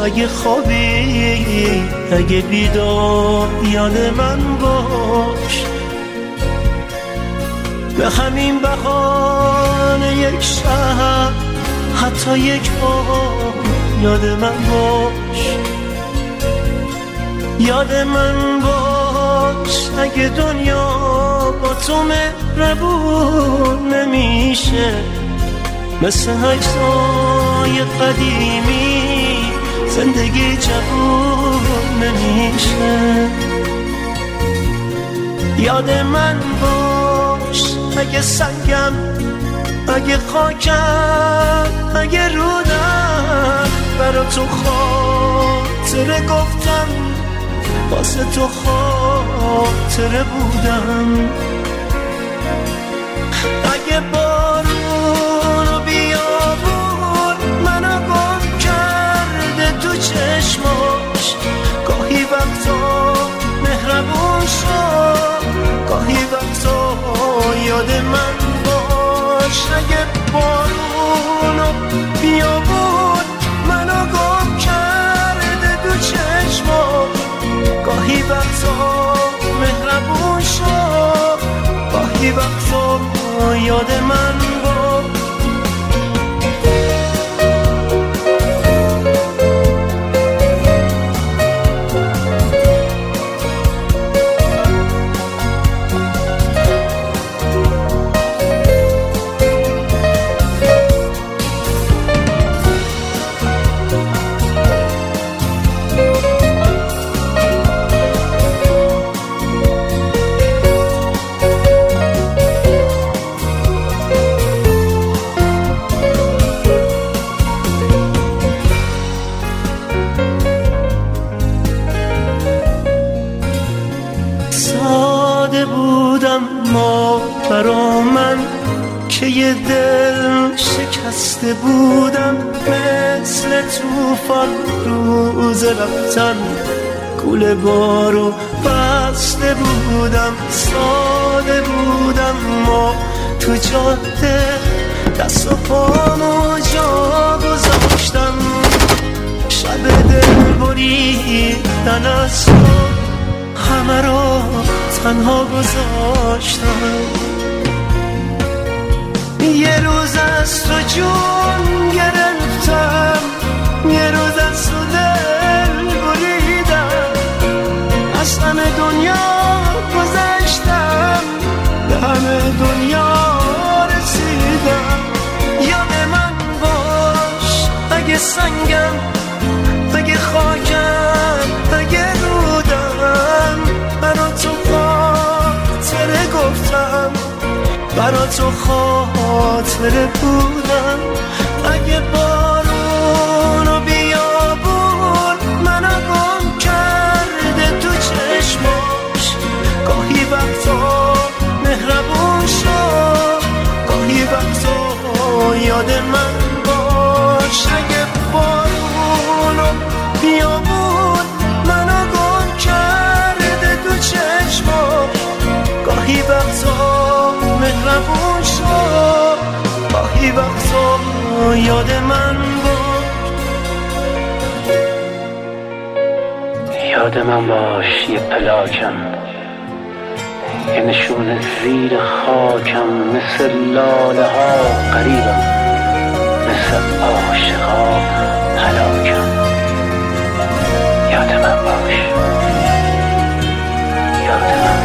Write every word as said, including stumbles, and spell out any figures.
اگه خوابی اگه بیدار یاد من باش. به همین بهانه یک شب حتی یک بار یاد من باش. یاد من باش اگه دنیا با تو مهربون نمیشه، مثل عکسای قدیمی زندگی جوون نمیشه. یاد من باش اگه سنگم اگه خاکم اگه رودم، برا تو خاطره گفتم واسه تو خاطره بودم. اگه بارون و بیابون منو گم کرده تو چشماش، گاهی وقتا مهربون شد گاهی وقتا یاد من باش. اگه بارون و بیابون منو گم کرده تو چشماش، گاهی وقتا مهربون شد گاهی وقتا یاد من باش. برا من که یه دل شکسته بودم، مثل توفان روز رفتن کوله بارو بسته بودم. ساده بودم ما تو جاده دست و پامو جا گذاشتم، شب دل بریدن از تو همه رو تنها گذاشتم. یه روز از تو جون گرفتم، یه روز از تو دل بریدم، از همه دنیا گذشتم به همه دنیا رسیدم. یاد من باش اگه سنگم اگه خاکم اگه رودم، برا تو خاطره گفتم برا تو خاطره بودم. اگه بارون و بیابون منو گم کرده تو چشماش، گاهی وقتا مهربون شد گاهی وقتا یاد من باش. اگه بارون و بیابون منو گم کرده تو چشماش، گاهی وقتا مهربون شد گاهی وقتا یاد من باش. یاد من باش یه پلاکم، یه نشون زیر خاکم، مثل لاله ها قریبم، مثل عاشقا هلاکم. یاد من باش یاد من